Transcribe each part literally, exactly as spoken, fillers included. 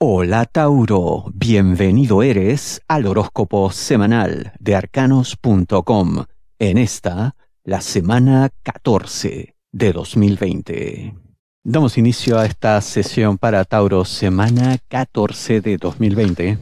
Hola Tauro, bienvenido eres al horóscopo semanal de arcanos punto com, en esta, la semana catorce de dos mil veinte. Damos inicio a esta sesión para Tauro, semana catorce de dos mil veinte.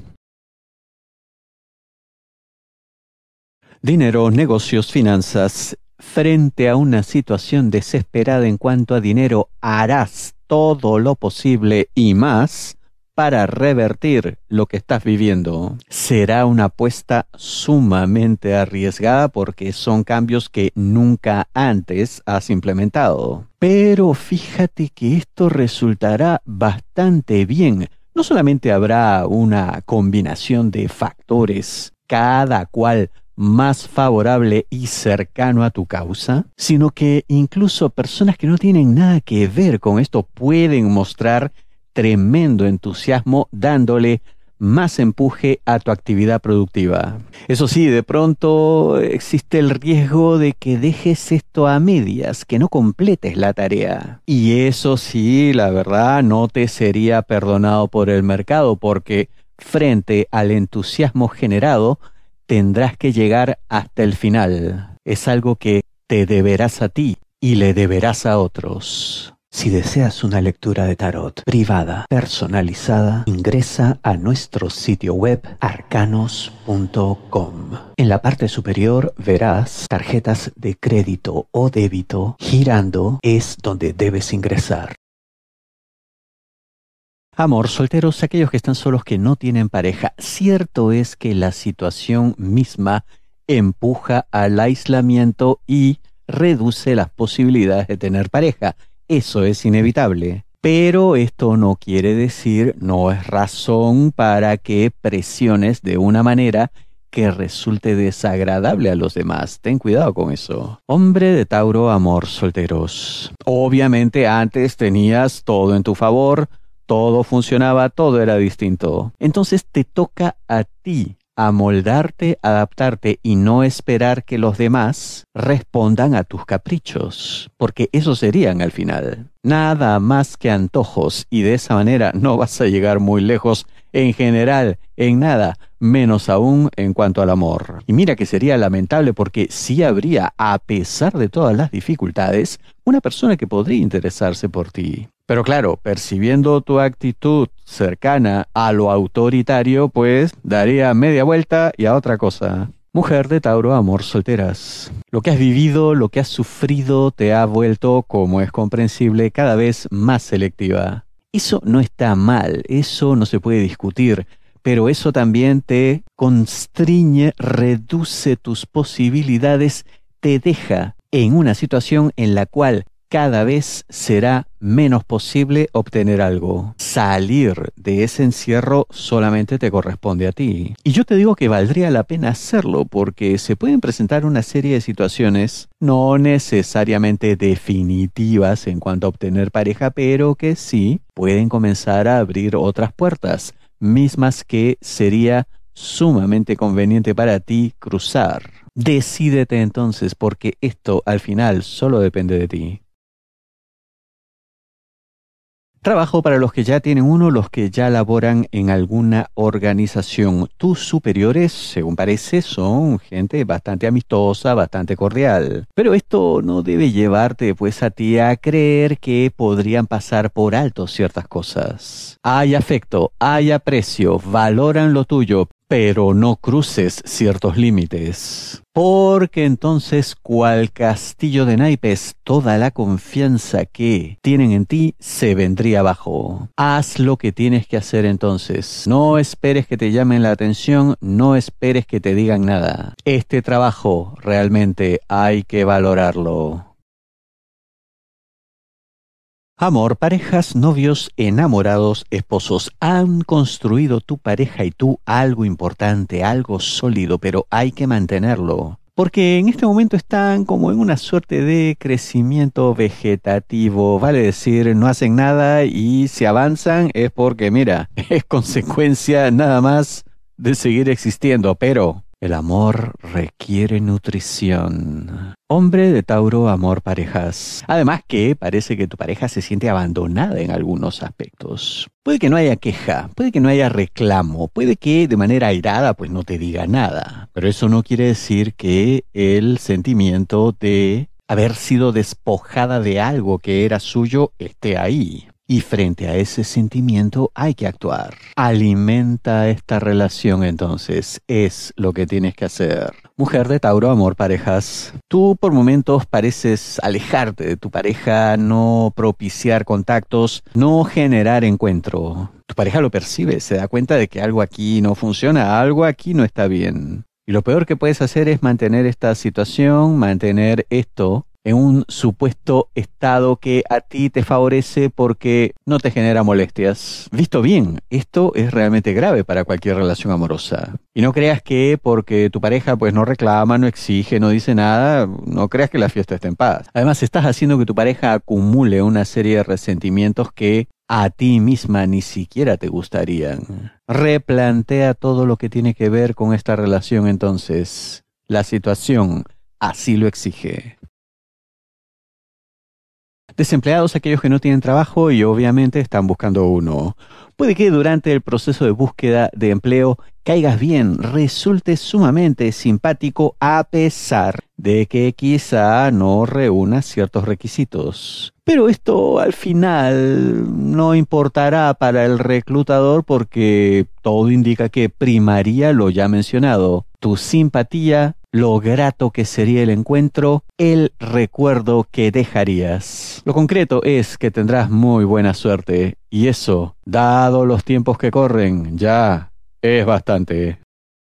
Dinero, negocios, finanzas. Frente a una situación desesperada en cuanto a dinero, harás todo lo posible y más para revertir lo que estás viviendo. Será una apuesta sumamente arriesgada porque son cambios que nunca antes has implementado. Pero fíjate que esto resultará bastante bien. No solamente habrá una combinación de factores, cada cual más favorable y cercano a tu causa, sino que incluso personas que no tienen nada que ver con esto pueden mostrar tremendo entusiasmo dándole más empuje a tu actividad productiva. Eso sí, de pronto existe el riesgo de que dejes esto a medias, que no completes la tarea. Y eso sí, la verdad, no te sería perdonado por el mercado, porque frente al entusiasmo generado, tendrás que llegar hasta el final. Es algo que te deberás a ti y le deberás a otros. Si deseas una lectura de tarot privada, personalizada, ingresa a nuestro sitio web arcanos punto com. En la parte superior verás tarjetas de crédito o débito. Girando es donde debes ingresar. Amor, solteros, aquellos que están solos, que no tienen pareja. Cierto es que la situación misma empuja al aislamiento y reduce las posibilidades de tener pareja. Eso es inevitable. Pero esto no quiere decir, no es razón para que presiones de una manera que resulte desagradable a los demás. Ten cuidado con eso. Hombre de Tauro, amor, solteros. Obviamente antes tenías todo en tu favor, todo funcionaba, todo era distinto. Entonces te toca a ti amoldarte, adaptarte y no esperar que los demás respondan a tus caprichos, porque esos serían al final nada más que antojos, y de esa manera no vas a llegar muy lejos en general, en nada, menos aún en cuanto al amor. Y mira que sería lamentable, porque sí habría, a pesar de todas las dificultades, una persona que podría interesarse por ti. Pero claro, percibiendo tu actitud cercana a lo autoritario, pues daría media vuelta y a otra cosa. Mujer de Tauro, amor, solteras. Lo que has vivido, lo que has sufrido, te ha vuelto, como es comprensible, cada vez más selectiva. Eso no está mal, eso no se puede discutir, pero eso también te constriñe, reduce tus posibilidades, te deja en una situación en la cual cada vez será menos posible obtener algo. Salir de ese encierro solamente te corresponde a ti. Y yo te digo que valdría la pena hacerlo, porque se pueden presentar una serie de situaciones no necesariamente definitivas en cuanto a obtener pareja, pero que sí pueden comenzar a abrir otras puertas, mismas que sería sumamente conveniente para ti cruzar. Decídete entonces, porque esto al final solo depende de ti. Trabajo para los que ya tienen uno, los que ya laboran en alguna organización. Tus superiores, según parece, son gente bastante amistosa, bastante cordial. Pero esto no debe llevarte pues a ti a creer que podrían pasar por alto ciertas cosas. Hay afecto, hay aprecio, valoran lo tuyo, pero no cruces ciertos límites. Porque entonces, cual castillo de naipes, toda la confianza que tienen en ti se vendría abajo. Haz lo que tienes que hacer entonces. No esperes que te llamen la atención, no esperes que te digan nada. Este trabajo realmente hay que valorarlo. Amor, parejas, novios, enamorados, esposos. Han construido tu pareja y tú algo importante, algo sólido, pero hay que mantenerlo. Porque en este momento están como en una suerte de crecimiento vegetativo. Vale decir, no hacen nada, y si avanzan es porque, mira, es consecuencia nada más de seguir existiendo. Pero El amor requiere nutrición. Hombre de Tauro, amor, parejas. Además que parece que tu pareja se siente abandonada en algunos aspectos. Puede que no haya queja, puede que no haya reclamo, puede que de manera airada pues no te diga nada. Pero eso no quiere decir que el sentimiento de haber sido despojada de algo que era suyo esté ahí. Y frente a ese sentimiento hay que actuar. Alimenta esta relación entonces, es lo que tienes que hacer. Mujer de Tauro, amor, parejas. Tú por momentos pareces alejarte de tu pareja, no propiciar contactos, no generar encuentro. Tu pareja lo percibe, se da cuenta de que algo aquí no funciona, algo aquí no está bien. Y lo peor que puedes hacer es mantener esta situación, mantener esto en un supuesto estado que a ti te favorece porque no te genera molestias. Visto bien, esto es realmente grave para cualquier relación amorosa. Y no creas que porque tu pareja pues no reclama, no exige, no dice nada, no creas que la fiesta está en paz. Además, estás haciendo que tu pareja acumule una serie de resentimientos que a ti misma ni siquiera te gustarían. Replantea todo lo que tiene que ver con esta relación entonces. La situación así lo exige. Desempleados, aquellos que no tienen trabajo y obviamente están buscando uno. Puede que durante el proceso de búsqueda de empleo caigas bien, resulte sumamente simpático a pesar de que quizá no reúna ciertos requisitos. Pero esto al final no importará para el reclutador porque todo indica que primaría lo ya mencionado, tu simpatía, lo grato que sería el encuentro, el recuerdo que dejarías. Lo concreto es que tendrás muy buena suerte y eso, dado los tiempos que corren, ya es bastante.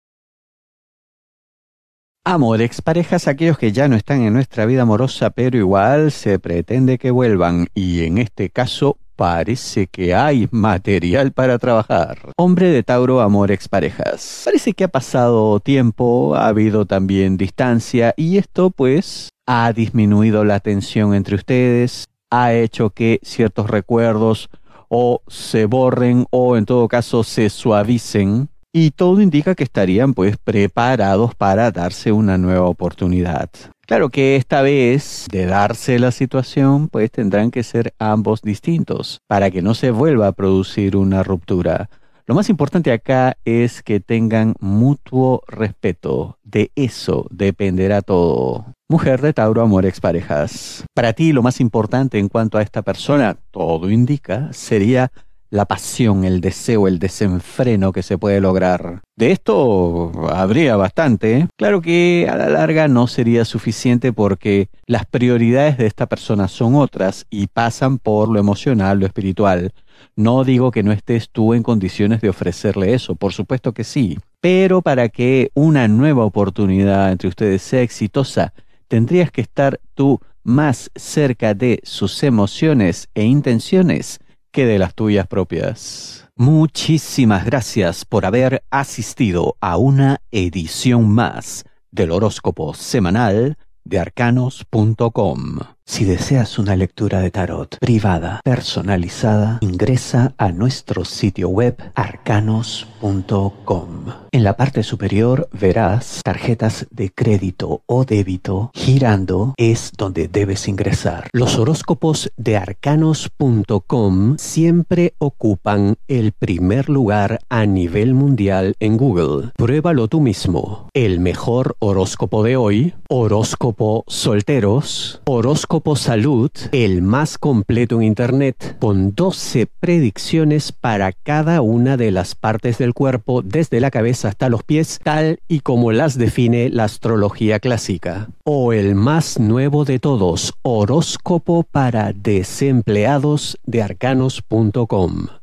Amor, exparejas, aquellos que ya no están en nuestra vida amorosa, pero igual se pretende que vuelvan, y en este caso parece que hay material para trabajar. Hombre de Tauro, amor, exparejas. Parece que ha pasado tiempo, ha habido también distancia, y esto pues ha disminuido la tensión entre ustedes, ha hecho que ciertos recuerdos o se borren o en todo caso se suavicen. Y todo indica que estarían pues preparados para darse una nueva oportunidad. Claro que esta vez, de darse la situación, pues tendrán que ser ambos distintos para que no se vuelva a producir una ruptura. Lo más importante acá es que tengan mutuo respeto. De eso dependerá todo. Mujer de Tauro, amor, exparejas. Para ti lo más importante en cuanto a esta persona, todo indica, sería la pasión, el deseo, el desenfreno que se puede lograr. De esto habría bastante. ¿eh? Claro que a la larga no sería suficiente porque las prioridades de esta persona son otras y pasan por lo emocional, lo espiritual. No digo que no estés tú en condiciones de ofrecerle eso, por supuesto que sí. Pero para que una nueva oportunidad entre ustedes sea exitosa, tendrías que estar tú más cerca de sus emociones e intenciones que de las tuyas propias. Muchísimas gracias por haber asistido a una edición más del horóscopo semanal de arcanos punto com. Si deseas una lectura de tarot privada, personalizada, ingresa a nuestro sitio web arcanos punto com. En la parte superior verás tarjetas de crédito o débito. Girando es donde debes ingresar. Los horóscopos de arcanos punto com siempre ocupan el primer lugar a nivel mundial en Google. Pruébalo tú mismo. El mejor horóscopo de hoy, horóscopo solteros, horóscopo salud, el más completo en internet, con doce predicciones para cada una de las partes del cuerpo, desde la cabeza hasta los pies, tal y como las define la astrología clásica. O el más nuevo de todos, horóscopo para desempleados de arcanos punto com.